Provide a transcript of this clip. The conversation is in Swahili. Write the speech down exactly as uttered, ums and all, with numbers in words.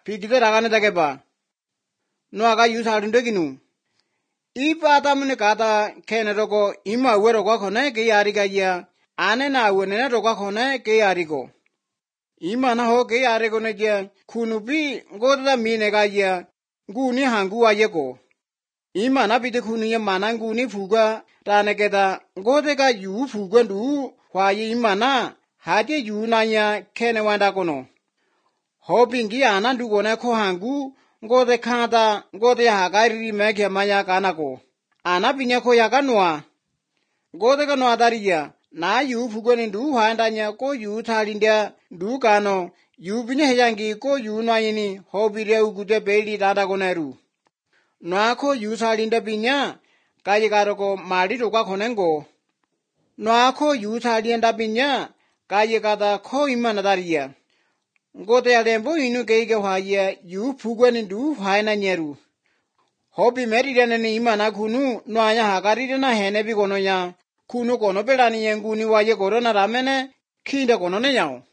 pigide ragane dage ba. No aga yu salinde ginu. Ipa tamune kata kene roko ima wero kwa kone ke yari ga ya. Ane na wene roko kone ke yari go. Ima na ho ke yari go ne ya. Kunupi ngoda mine ga ya. Guni hangu wa ye go. Ima na pide kuni ya mananguni fuga. Tane keda ngode ga yu fuga ndu. Kwa ye ima na. Hati yu na ya kene wanda kono. Hopingi anandu gone ko hangu. Ngode kata ngode hagari mege maya kanako. Ana pinya ko yakanwa. Ngode kanwa dariya. Na yu fugoni ndu handanya ko yu talindia ndu kano. Yu pinya heyangi ko yu nayini hobire ugute beli dada koneru. Noa ko yu talinda pinya kaya karoko marito kwa konengo. Noa ko yu talinda pinya kaya kata ko imana dariya. Ngode ya lembo inu keike hwaya yu fugoni ndu hwaina nyeru. Hobi merirene ni imana kunu noanya hakarire na hene bi kono ya. Kunu kono pelani yenguni waye korona ramene kinde kono ne yao.